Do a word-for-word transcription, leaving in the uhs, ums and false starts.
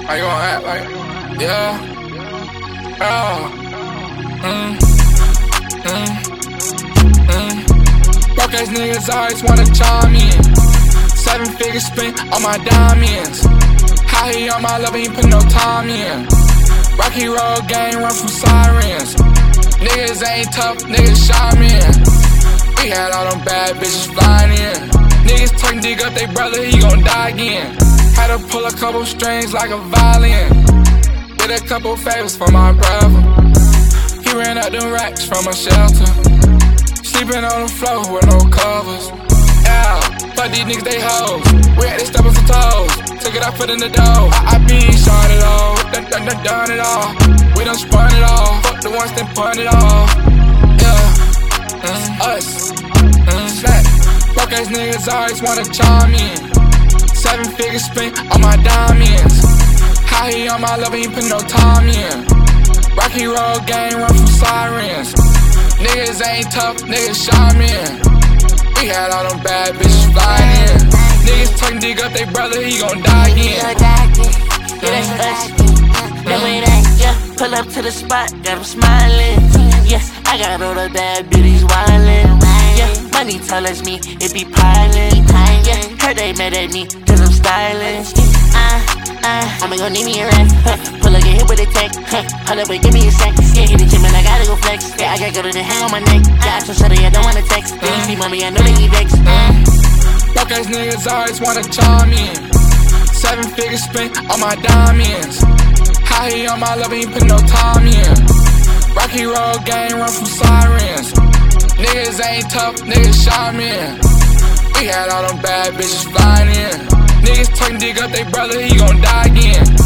I gon' act like, yeah, yeah, mm, mm, mm. Broke ass niggas always wanna chime in. Seven figures spent on my diamonds. How he on my level, he put no time in. Rocky Road gang run from sirens. Niggas ain't tough, niggas shy men. We had all them bad bitches flying in. Niggas talking dig up they brother, he gon' die again. Had to pull a couple strings like a violin. Did a couple favors for my brother. He ran out them racks from a shelter. Sleeping on the floor with no covers. Yeah, fuck these niggas, they hoes. We had to step on some toes. Took it out, put in the dough. I, I been shot it all, done, done, done, done it all. We done spun it all. Fuck the ones that spun it all. Yeah, mm, us. Mm, fat. Broke ass niggas always wanna chime in. Seven figures spent on my diamonds. How he on my level, he put no time in. Rocky Road gang run from sirens. Niggas ain't tough, niggas shy men. We had all them bad bitches flying in. Niggas talking dig up they brother, he gon' die again. Yeah, that's us. That way that, yeah. Pull up to the spot, got them smiling. Yeah, I got all the bad bitches wildin'. Yeah, money tells me it be piling. Yeah, heard they mad at me cause I'm stylish. Uh, uh, I'ma gon' need me a rack. Huh. Pull up, get hit with a tech. Huh. Hold up, wait, give me a sec. Yeah, hit the gym and I gotta go flex. Yeah, I gotta go to the hang on my neck. Yeah, I told Shuddy I don't wanna text. They see mommy, I know they get vexed. Broke ass niggas always wanna chime in. Seven figures spent on my diamonds. How he on my level, he put no time in. Rocky Road gang run from sirens. Niggas ain't tough, niggas shy men. We had all them bad bitches flying in. Niggas talking dig up they brother, he gon' die again.